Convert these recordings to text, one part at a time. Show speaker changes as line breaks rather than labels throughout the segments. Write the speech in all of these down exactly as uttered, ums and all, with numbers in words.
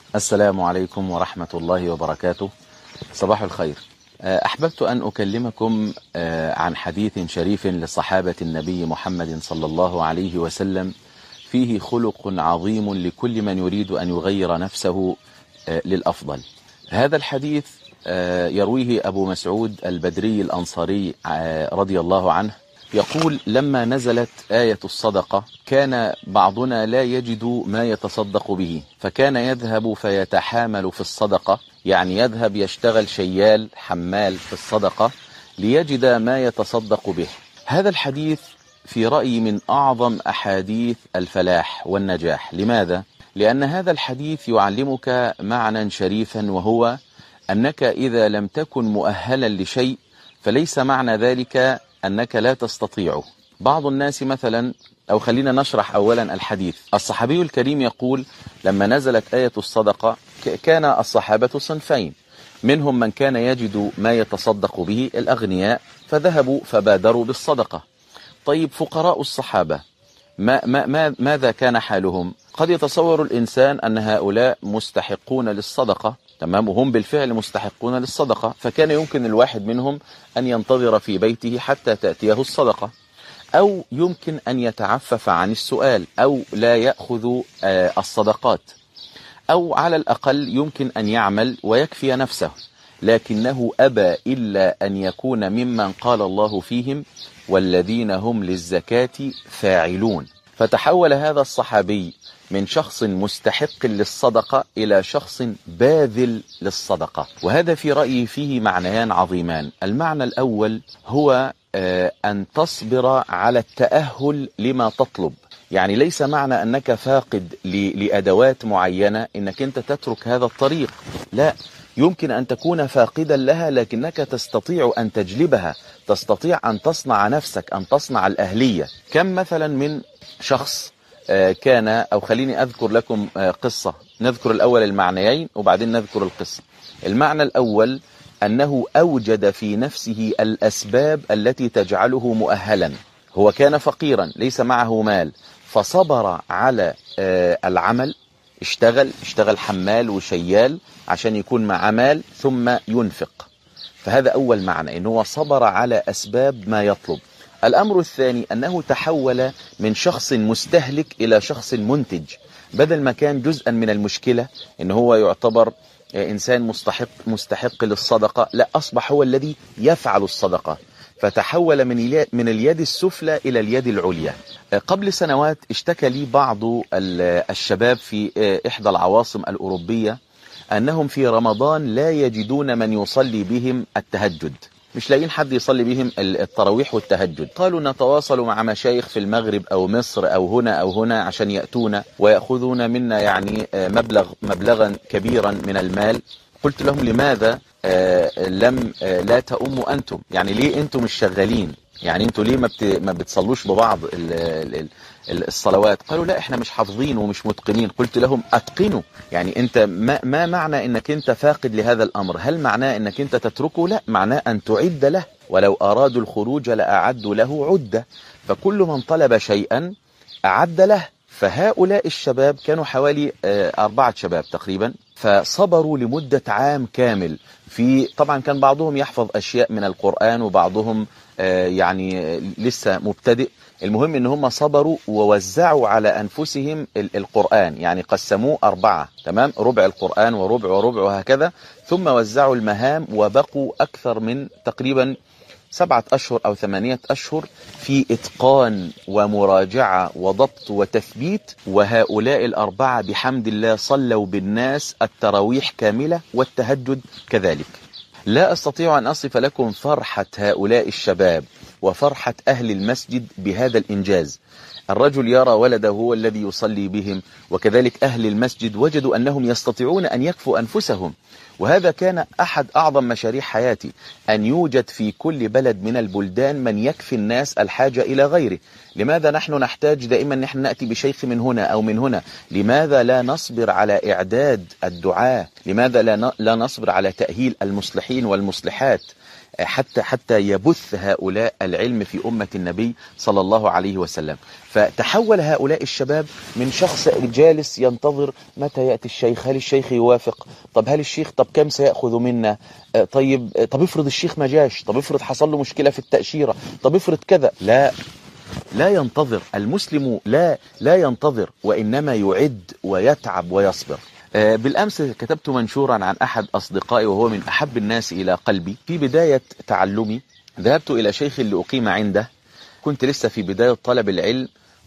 السلام عليكم ورحمة الله وبركاته. صباح الخير. أحببت أن أكلمكم عن حديث شريف لصحابة النبي محمد صلى الله عليه وسلم فيه خلق عظيم لكل من يريد أن يغير نفسه للأفضل. هذا الحديث يرويه أبو مسعود البدري الأنصاري رضي الله عنه، يقول: لما نزلت آية الصدقة كان بعضنا لا يجد ما يتصدق به، فكان يذهب فيتحامل في الصدقة، يعني يذهب يشتغل شيال حمال في الصدقة ليجد ما يتصدق به. هذا الحديث في رأيي من أعظم أحاديث الفلاح والنجاح. لماذا؟ لأن هذا الحديث يعلمك معنى شريفا، وهو أنك إذا لم تكن مؤهلا لشيء فليس معنى ذلك أنك لا تستطيعه. بعض الناس مثلا، أو خلينا نشرح أولا الحديث. الصحابي الكريم يقول: لما نزلت آية الصدقة كان الصحابة صنفين، منهم من كان يجد ما يتصدق به الأغنياء فذهبوا فبادروا بالصدقة. طيب فقراء الصحابة ما ما ما ماذا كان حالهم؟ قد يتصور الإنسان أن هؤلاء مستحقون للصدقة، تمام، وهم بالفعل مستحقون للصدقة، فكان يمكن الواحد منهم أن ينتظر في بيته حتى تأتيه الصدقة، أو يمكن أن يتعفف عن السؤال، أو لا يأخذ الصدقات، أو على الأقل يمكن أن يعمل ويكفي نفسه، لكنه أبى إلا أن يكون ممن قال الله فيهم: والذين هم للزكاة فاعلون. فتحول هذا الصحابي من شخص مستحق للصدقة إلى شخص باذل للصدقة. وهذا في رأيي فيه معنيان عظيمان. المعنى الأول هو أن تصبر على التأهل لما تطلب، يعني ليس معنى أنك فاقد لأدوات معينة أنك أنت تترك هذا الطريق، لا، يمكن أن تكون فاقدا لها لكنك تستطيع أن تجلبها، تستطيع أن تصنع نفسك، أن تصنع الأهلية. كم مثلا من شخص كان، أو خليني أذكر لكم قصة، نذكر الأول المعنيين وبعدين نذكر القصة. المعنى الأول أنه أوجد في نفسه الأسباب التي تجعله مؤهلا. هو كان فقيرا ليس معه مال، فصبر على العمل، اشتغل اشتغل حمال وشيال عشان يكون معه مال ثم ينفق. فهذا أول معنى، أنه صبر على أسباب ما يطلب. الأمر الثاني أنه تحول من شخص مستهلك إلى شخص منتج. بدل ما كان جزءا من المشكلة أنه هو يعتبر إنسان مستحق مستحق للصدقة، لا، أصبح هو الذي يفعل الصدقة، فتحول من من اليد السفلى إلى اليد العليا. قبل سنوات اشتكى لي بعض الشباب في إحدى العواصم الأوروبية أنهم في رمضان لا يجدون من يصلي بهم التهجد، مش لاقيين حد يصلي بهم التراويح والتهجد. قالوا: نتواصل مع مشايخ في المغرب أو مصر أو هنا أو هنا عشان يأتونا ويأخذون منا يعني مبلغ مبلغا كبيرا من المال. قلت لهم: لماذا آه لم آه لا تأموا أنتم؟ يعني ليه أنتم مش شغالين؟ يعني أنتم ليه ما, بت... ما بتصلوش ببعض ال... ال... ال... الصلوات؟ قالوا: لا، إحنا مش حافظين ومش متقنين. قلت لهم: أتقنوا. يعني أنت ما... ما معنى أنك أنت فاقد لهذا الأمر؟ هل معناه أنك أنت تتركه؟ لا، معناه أن تعد له، ولو أرادوا الخروج لأعدوا له عدة. فكل من طلب شيئا أعد له. فهؤلاء الشباب كانوا حوالي آه أربعة شباب تقريبا، فصبروا لمدة عام كامل. في طبعا كان بعضهم يحفظ أشياء من القرآن وبعضهم آه يعني لسه مبتدئ. المهم ان هم صبروا ووزعوا على أنفسهم القرآن، يعني قسموه أربعة، تمام، ربع القرآن وربع وربع وهكذا، ثم وزعوا المهام، وبقوا أكثر من تقريبا سبعة أشهر أو ثمانية أشهر في إتقان ومراجعة وضبط وتثبيت. وهؤلاء الأربعة بحمد الله صلوا بالناس التراويح كاملة والتهجد كذلك. لا أستطيع أن أصف لكم فرحة هؤلاء الشباب وفرحة أهل المسجد بهذا الإنجاز. الرجل يرى ولده هو الذي يصلي بهم، وكذلك أهل المسجد وجدوا أنهم يستطيعون أن يكفوا أنفسهم. وهذا كان أحد أعظم مشاريع حياتي، أن يوجد في كل بلد من البلدان من يكفي الناس الحاجة إلى غيره. لماذا نحن نحتاج دائما نحن نأتي بشيخ من هنا أو من هنا؟ لماذا لا نصبر على إعداد الدعاة؟ لماذا لا لا نصبر على تأهيل المصلحين والمصلحات؟ حتى حتى يبث هؤلاء العلم في أمة النبي صلى الله عليه وسلم. فتحول هؤلاء الشباب من شخص جالس ينتظر متى يأتي الشيخ، هل الشيخ يوافق، طب هل الشيخ طب كم سيأخذ منا، طيب طب افرض الشيخ ما جاش، طب افرض حصل له مشكلة في التأشيرة، طب افرض كذا. لا لا ينتظر المسلم، لا لا ينتظر، وإنما يعد ويتعب ويصبر. بالأمس كتبت منشورا عن أحد أصدقائي وهو من أحب الناس إلى قلبي. في بداية تعلمي ذهبت إلى شيخ لأقيم عنده، كنت لسه في بداية طلب العلم،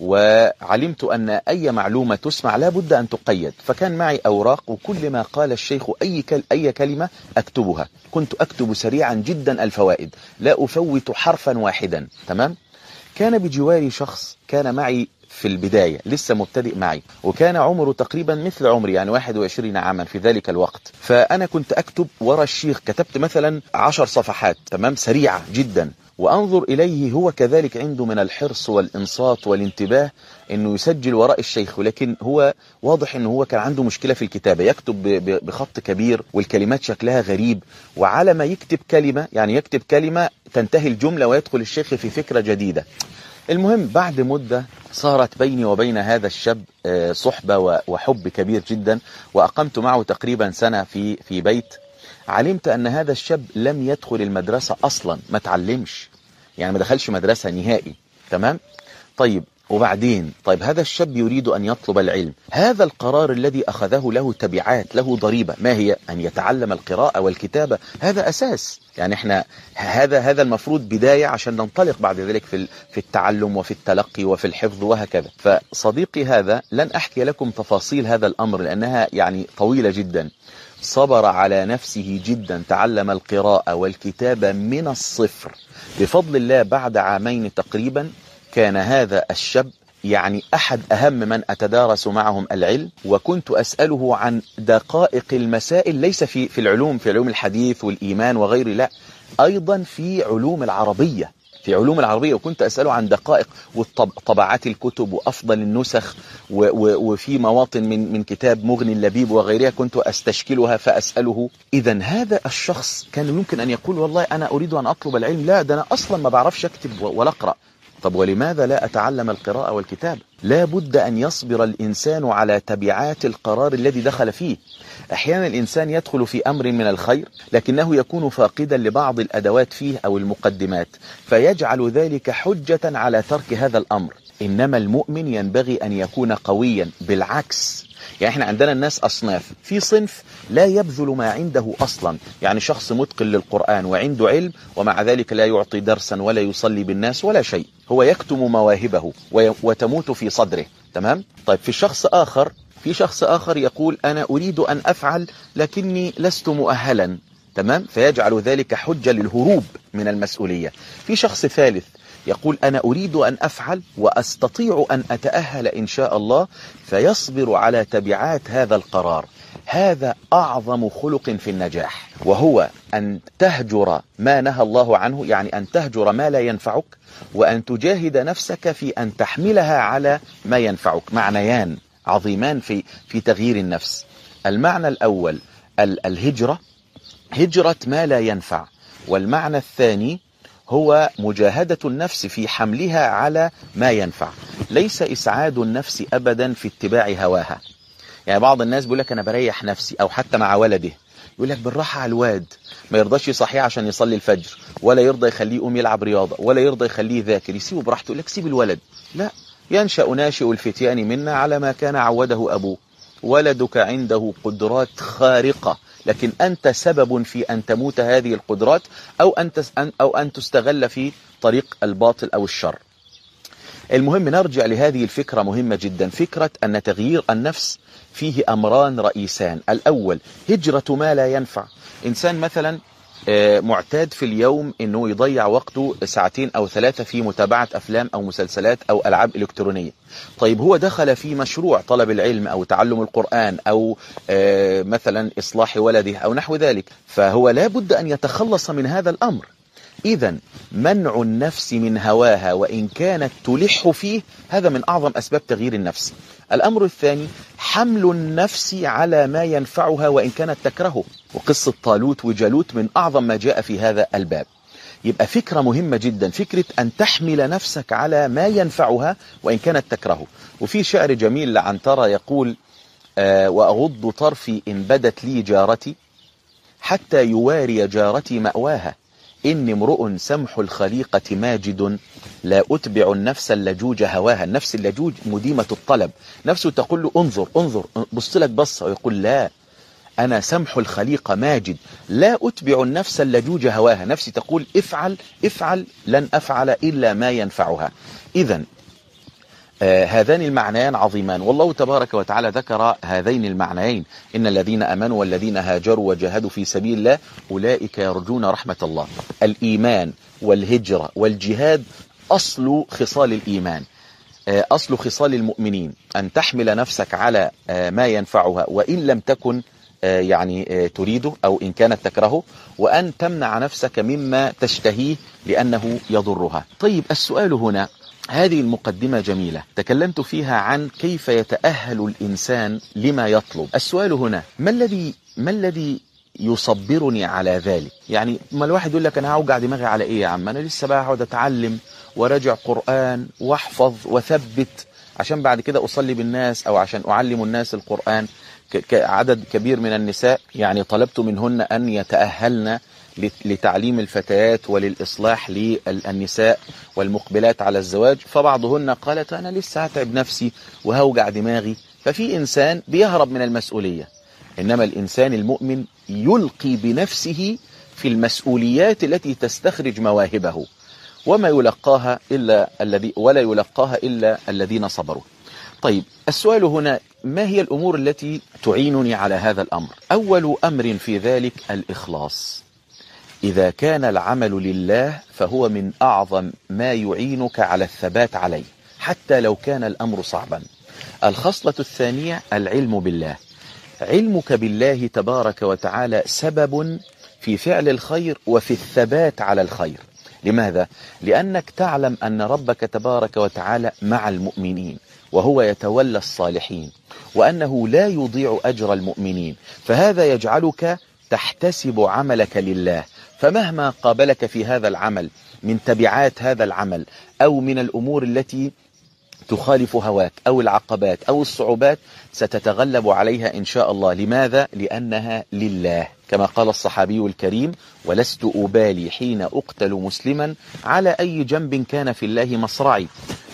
وعلمت أن أي معلومة تسمع لا بد أن تقيد، فكان معي أوراق وكل ما قال الشيخ أي أي كلمة أكتبها. كنت أكتب سريعا جدا الفوائد، لا أفوت حرفا واحدا. تمام. كان بجواري شخص كان معي في البداية لسه مبتدئ معي، وكان عمره تقريبا مثل عمري، يعني واحد وعشرين عاما في ذلك الوقت. فأنا كنت أكتب ورا الشيخ، كتبت مثلا عشر صفحات تمام سريعة جدا، وأنظر إليه هو كذلك عنده من الحرص والإنصات والانتباه أنه يسجل وراء الشيخ، ولكن هو واضح أنه هو كان عنده مشكلة في الكتابة، يكتب بخط كبير والكلمات شكلها غريب، وعلى ما يكتب كلمة يعني يكتب كلمة تنتهي الجملة ويدخل الشيخ في فكرة جديدة. المهم بعد مدة صارت بيني وبين هذا الشاب صحبة وحب كبير جدا، وأقمت معه تقريبا سنة في في بيت. علمت أن هذا الشاب لم يدخل المدرسة أصلا، ما تعلمش، يعني ما دخلش مدرسة نهائي. تمام. طيب وبعدين طيب هذا الشاب يريد أن يطلب العلم، هذا القرار الذي أخذه له تبعات، له ضريبة، ما هي؟ أن يتعلم القراءة والكتابة، هذا أساس. يعني احنا هذا هذا المفروض بداية عشان ننطلق بعد ذلك في في التعلم وفي التلقي وفي الحفظ وهكذا. فصديقي هذا لن أحكي لكم تفاصيل هذا الأمر لأنها يعني طويلة جدا. صبر على نفسه جدا، تعلم القراءة والكتابة من الصفر بفضل الله. بعد عامين تقريبا كان هذا الشاب يعني أحد أهم من أتدارس معهم العلم، وكنت أسأله عن دقائق المسائل، ليس في في العلوم في علوم الحديث والإيمان وغيره، لا، أيضا في علوم العربية في علوم العربية وكنت أسأله عن دقائق وطبعات الكتب وأفضل النسخ، وفي مواطن من من كتاب مغني اللبيب وغيرها كنت أستشكلها فأسأله. إذا هذا الشخص كان يمكن أن يقول والله أنا أريد أن أطلب العلم، لا ده أنا أصلا ما بعرفش أكتب ولا أقرأ. طب ولماذا لا أتعلم القراءة والكتاب؟ لا بد أن يصبر الإنسان على تبعات القرار الذي دخل فيه. أحيانا الإنسان يدخل في أمر من الخير لكنه يكون فاقدا لبعض الأدوات فيه أو المقدمات، فيجعل ذلك حجة على ترك هذا الأمر. إنما المؤمن ينبغي أن يكون قويا، بالعكس. يعني احنا عندنا الناس أصناف، في صنف لا يبذل ما عنده أصلا، يعني شخص متقن للقرآن وعنده علم ومع ذلك لا يعطي درسا ولا يصلي بالناس ولا شيء، هو يكتم مواهبه وتموت في صدره. تمام. طيب في شخص آخر في شخص آخر يقول أنا أريد أن أفعل لكني لست مؤهلا. تمام. فيجعل ذلك حجة للهروب من المسؤولية. في شخص ثالث يقول أنا أريد أن أفعل وأستطيع أن أتأهل إن شاء الله، فيصبر على تبعات هذا القرار. هذا أعظم خلق في النجاح، وهو أن تهجر ما نهى الله عنه، يعني أن تهجر ما لا ينفعك، وأن تجاهد نفسك في أن تحملها على ما ينفعك. معنيان عظيمان في في تغيير النفس. المعنى الأول الهجرة، هجرة ما لا ينفع، والمعنى الثاني هو مجاهدة النفس في حملها على ما ينفع. ليس إسعاد النفس أبدا في اتباع هواها. يعني بعض الناس بيقول لك أنا بريح نفسي، أو حتى مع ولده يقول لك بالراحة على الواد، ما يرضاش يصحيه عشان يصلي الفجر، ولا يرضى يخليه يقوم يلعب رياضة، ولا يرضى يخليه يذاكر، يسيبه براحته. يقول لك سيب الولد. لا، ينشأ ناشئ الفتيان منا على ما كان عوده أبوه. ولدك عنده قدرات خارقة، لكن أنت سبب في أن تموت هذه القدرات أو أن أو أن تستغل في طريق الباطل أو الشر. المهم نرجع لهذه الفكرة مهمة جدا، فكرة أن تغيير النفس فيه أمران رئيسان. الأول هجرة ما لا ينفع. إنسان مثلا معتاد في اليوم أنه يضيع وقته ساعتين أو ثلاثة في متابعة أفلام أو مسلسلات أو ألعاب إلكترونية. طيب هو دخل في مشروع طلب العلم أو تعلم القرآن أو مثلا إصلاح ولده أو نحو ذلك، فهو لا بد أن يتخلص من هذا الأمر. إذن منع النفس من هواها وإن كانت تلح فيه، هذا من أعظم أسباب تغيير النفس. الأمر الثاني حمل النفس على ما ينفعها وإن كانت تكرهه، وقصة طالوت وجالوت من أعظم ما جاء في هذا الباب. يبقى فكرة مهمة جدا، فكرة أن تحمل نفسك على ما ينفعها وإن كانت تكرهه. وفي شعر جميل لعنترة يقول: آه وأغض طرفي إن بدت لي جارتي حتى يواري جارتي مأواها، إني امرؤ سمح الخليقة ماجد لا أتبع النفس اللجوج هواها. النفس اللجوج مديمة الطلب، نفسه تقول له انظر انظر بص لك بصة، ويقول لا، أنا سمح الخليقة ماجد لا أتبع النفس اللجوج هواها. نفسي تقول افعل افعل، لن أفعل إلا ما ينفعها. إذن آه هذان المعنيان عظيمان، والله تبارك وتعالى ذكر هذين المعنيين: إن الذين أمنوا والذين هاجروا وجاهدوا في سبيل الله أولئك يرجون رحمة الله. الإيمان والهجرة والجهاد أصل خصال الإيمان، آه أصل خصال المؤمنين، أن تحمل نفسك على آه ما ينفعها وإن لم تكن آه يعني آه تريده أو إن كانت تكرهه، وأن تمنع نفسك مما تشتهيه لأنه يضرها. طيب السؤال هنا، هذه المقدمة جميلة تكلمت فيها عن كيف يتأهل الإنسان لما يطلب. السؤال هنا، ما الذي ما الذي يصبرني على ذلك؟ يعني ما الواحد يقول لك أنا هوجع دماغي على إيه يا عم، أنا لسه بقى هقعد أتعلم وراجع قرآن واحفظ وثبت عشان بعد كده أصلي بالناس أو عشان أعلم الناس القرآن. كعدد كبير من النساء يعني طلبت منهن أن يتأهلن لتعليم الفتيات وللإصلاح للنساء والمقبلات على الزواج، فبعضهن قالت أنا لسه هتعب نفسي وهوجع دماغي. ففي إنسان بيهرب من المسؤولية، إنما الإنسان المؤمن يلقي بنفسه في المسؤوليات التي تستخرج مواهبه، وما يلقاها إلا الذي ولا يلقاها إلا الذين صبروا. طيب السؤال هنا، ما هي الأمور التي تعينني على هذا الأمر؟ أول أمر في ذلك الإخلاص. إذا كان العمل لله فهو من أعظم ما يعينك على الثبات عليه حتى لو كان الأمر صعبا. الخصلة الثانية العلم بالله. علمك بالله تبارك وتعالى سبب في فعل الخير وفي الثبات على الخير. لماذا؟ لأنك تعلم أن ربك تبارك وتعالى مع المؤمنين وهو يتولى الصالحين، وأنه لا يضيع أجر المؤمنين، فهذا يجعلك تحتسب عملك لله. فمهما قابلك في هذا العمل من تبعات هذا العمل أو من الأمور التي تخالف هواك أو العقبات أو الصعوبات، ستتغلب عليها إن شاء الله. لماذا؟ لأنها لله، كما قال الصحابي الكريم: ولست أبالي حين أقتل مسلما على أي جنب كان في الله مصرعي،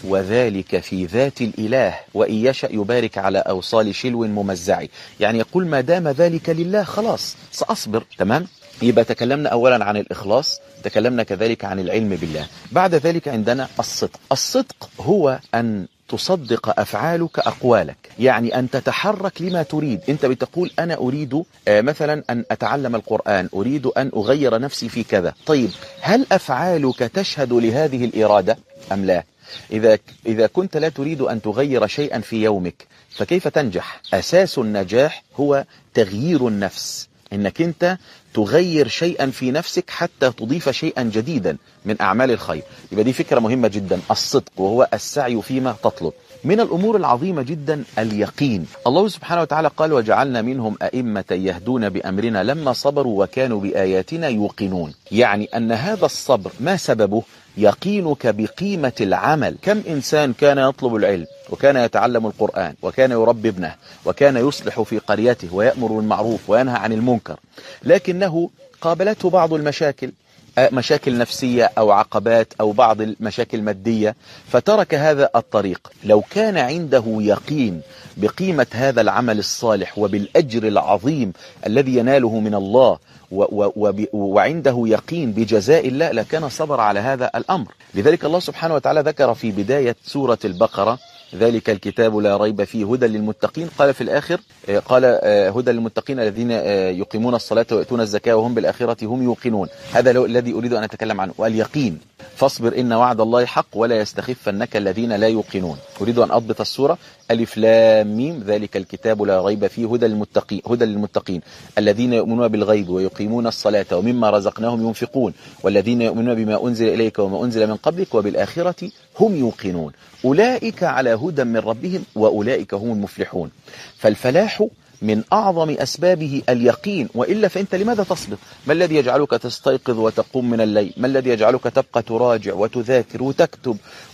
وذلك في ذات الإله، وإن يشأ يبارك على أوصال شلو ممزعي. يعني يقول ما دام ذلك لله خلاص سأصبر. تمام؟ يبقى تكلمنا أولا عن الإخلاص، تكلمنا كذلك عن العلم بالله. بعد ذلك عندنا الصدق. الصدق هو أن تصدق أفعالك أقوالك، يعني أن تتحرك لما تريد. أنت بتقول أنا أريد مثلا أن أتعلم القرآن، أريد أن أغير نفسي في كذا. طيب هل أفعالك تشهد لهذه الإرادة أم لا؟ إذا إذا كنت لا تريد أن تغير شيئا في يومك فكيف تنجح؟ أساس النجاح هو تغيير النفس، إنك أنت تغير شيئا في نفسك حتى تضيف شيئا جديدا من أعمال الخير. يبقى دي فكرة مهمة جدا، الصدق، وهو السعي فيما تطلب. من الأمور العظيمة جدا اليقين. الله سبحانه وتعالى قال: وجعلنا منهم أئمة يهدون بأمرنا لما صبروا وكانوا بآياتنا يوقنون. يعني أن هذا الصبر ما سببه؟ يقينك بقيمة العمل. كم إنسان كان يطلب العلم وكان يتعلم القرآن وكان يربي ابنه وكان يصلح في قريته ويأمر بالمعروف وينهى عن المنكر، لكنه قابلته بعض المشاكل، مشاكل نفسية أو عقبات أو بعض المشاكل المادية، فترك هذا الطريق. لو كان عنده يقين بقيمة هذا العمل الصالح وبالأجر العظيم الذي يناله من الله و و وعنده يقين بجزاء الله لكان صبر على هذا الأمر. لذلك الله سبحانه وتعالى ذكر في بداية سورة البقرة: ذلك الكتاب لا ريب فيه هدى للمتقين. قال في الآخر قال هدى للمتقين الذين يقيمون الصلاة ويؤتون الزكاة وهم بالآخرة هم يوقنون. هذا الذي أريد أن أتكلم عنه، واليقين. فاصبر إن وعد الله حق ولا يستخفنك الذين لا يوقنون. أريد أن أضبط السورة: ألف لام ميم ذلك الكتاب لا ريب فيه هدى للمتقين هدى للمتقين الذين يؤمنون بالغيب ويقيمون الصلاة ومما رزقناهم ينفقون والذين يؤمنون بما أنزل إليك وما أنزل من قبلك وبالآخرة هم يوقنون أولئك على هدى من ربهم وأولئك هم المفلحون. فالفلاح من أعظم أسبابه اليقين، وإلا فأنت لماذا تصبر؟ ما الذي يجعلك تستيقظ وتقوم من الليل؟ ما الذي يجعلك تبقى تراجع وتذاكر وتكتب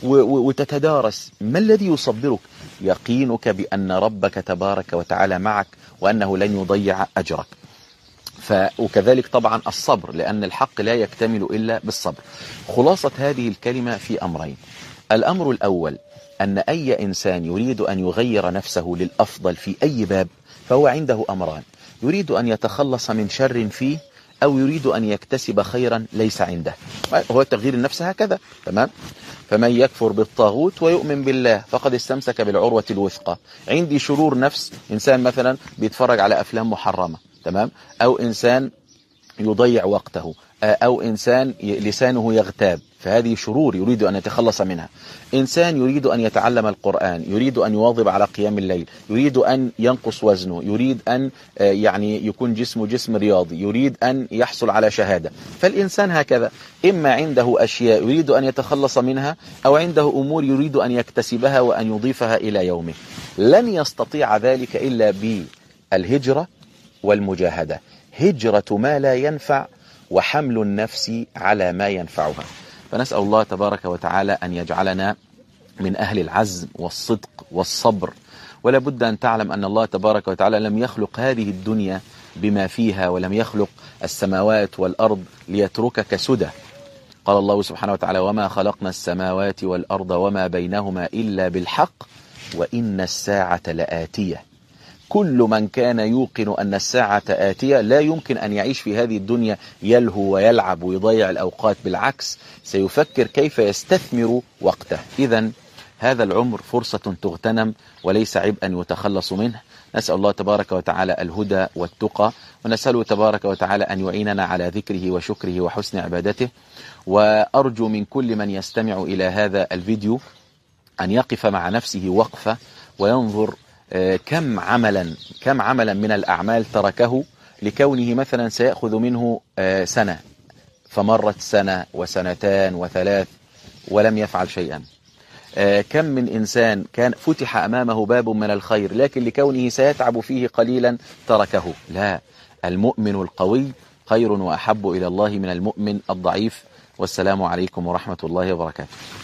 وتتدارس؟ ما الذي يصبرك؟ يقينك بأن ربك تبارك وتعالى معك وأنه لن يضيع أجرك. ف... وكذلك طبعا الصبر، لأن الحق لا يكتمل إلا بالصبر. خلاصة هذه الكلمة في أمرين. الأمر الأول أن أي إنسان يريد أن يغير نفسه للأفضل في أي باب فهو عنده أمران: يريد أن يتخلص من شر فيه، أو يريد أن يكتسب خيرا ليس عنده. هو تغيير النفس هكذا، تمام؟ فمن يكفر بالطاغوت ويؤمن بالله فقد استمسك بالعروة الوثقى. عندي شرور نفس، إنسان مثلا بيتفرج على أفلام محرمة، تمام؟ أو إنسان يضيع وقته، أو إنسان لسانه يغتاب، فهذه شرور يريد أن يتخلص منها. إنسان يريد أن يتعلم القرآن، يريد أن يواظب على قيام الليل، يريد أن ينقص وزنه، يريد أن يعني يكون جسمه جسم رياضي، يريد أن يحصل على شهادة. فالإنسان هكذا، إما عنده أشياء يريد أن يتخلص منها، أو عنده أمور يريد أن يكتسبها وأن يضيفها إلى يومه. لن يستطيع ذلك إلا بالهجرة والمجاهدة. هجرة ما لا ينفع وحمل النفس على ما ينفعها. فنسأل الله تبارك وتعالى أن يجعلنا من أهل العزم والصدق والصبر. ولا بد أن تعلم أن الله تبارك وتعالى لم يخلق هذه الدنيا بما فيها، ولم يخلق السماوات والأرض ليتركك سدى. قال الله سبحانه وتعالى: وما خلقنا السماوات والأرض وما بينهما إلا بالحق وإن الساعة لآتية. كل من كان يوقن أن الساعة آتية لا يمكن أن يعيش في هذه الدنيا يلهو ويلعب ويضيع الأوقات، بالعكس سيفكر كيف يستثمر وقته. إذن هذا العمر فرصة تغتنم وليس عبئا يتخلص منه. نسأل الله تبارك وتعالى الهدى والتقى، ونسأله تبارك وتعالى أن يعيننا على ذكره وشكره وحسن عبادته. وأرجو من كل من يستمع إلى هذا الفيديو أن يقف مع نفسه وقفة وينظر كم عملا كم عملا من الأعمال تركه لكونه مثلا سيأخذ منه سنة، فمرت سنة وسنتان وثلاث ولم يفعل شيئا. كم من إنسان كان فتح أمامه باب من الخير، لكن لكونه سيتعب فيه قليلا تركه. لا، المؤمن القوي خير وأحب إلى الله من المؤمن الضعيف. والسلام عليكم ورحمة الله وبركاته.